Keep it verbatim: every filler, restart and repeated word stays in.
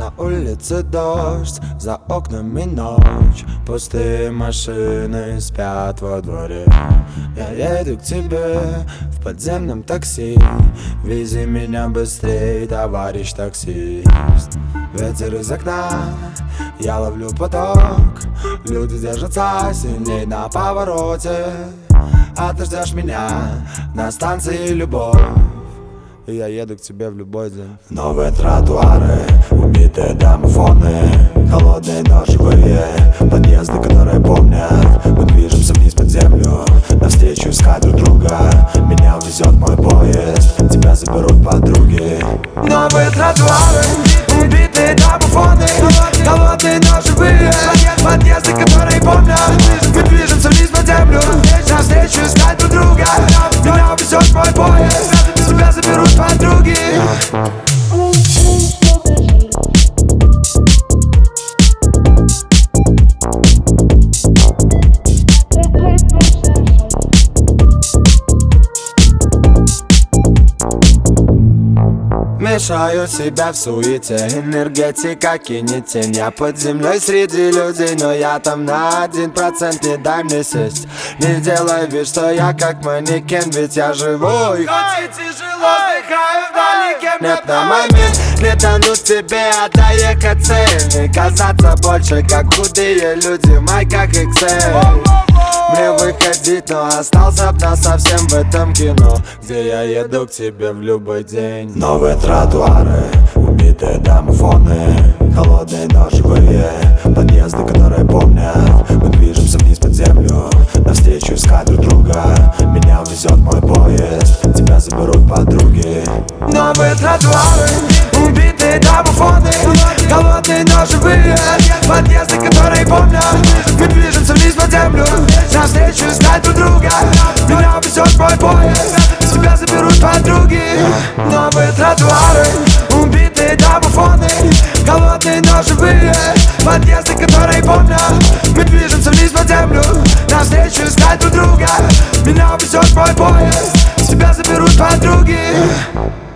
На улице дождь, за окнами ночь, пустые машины спят во дворе. Я еду к тебе в подземном такси, вези меня быстрей, товарищ таксист. Ветер из окна, я ловлю поток, люди держатся сильней на повороте, а ты ждешь меня на станции «Любовь». И я еду к тебе в любой день. Новые тротуары, убитые домофоны, холодные, но живые подъезды, которые помнят. Мы движемся вниз под землю, навстречу искать друг друга. Меня везет мой поезд, тебя заберут подруги. Новые тротуары, убитые домофоны, холодные, но живые подъезды, которые помнят. Мы движемся вниз под землю, навстречу искать друг друга. Меня везет мой поезд, тебя заберут подруги. Мешаю себя в суете, энергетика кинет тень. Я под землей среди людей, но я там на один процент. Не дай мне сесть, не делай вид, что я как манекен, ведь я живой. Хоть и тяжело, вздыхаю вдалеке. Нет на момент, не тонуть тебе, а доехать цели. Казаться больше, как худые люди в майках икс эль. Мне выходить, но остался б насовсем в этом кино, где я еду к тебе в любой день. Новые тротуары, убитые домофоны, холодные, но живые подъезды, которые помнят. Мы движемся вниз под землю, навстречу искать друг друга. Меня везет мой поезд, тебя заберут подруги. Новые тротуары, убитые домофоны, холодные, но живые подъезды, которые помнят. Мы движемся вниз под землю, навстречу искать друг друга. Меня везет мой поезд, тебя заберут подруги. Новые тротуары, убитые домофоны, холодные, но живые подъезды, которые помнят. Мы движемся вниз под землю, навстречу искать друг друга. Меня везет мой поезд, тебя заберут подруги.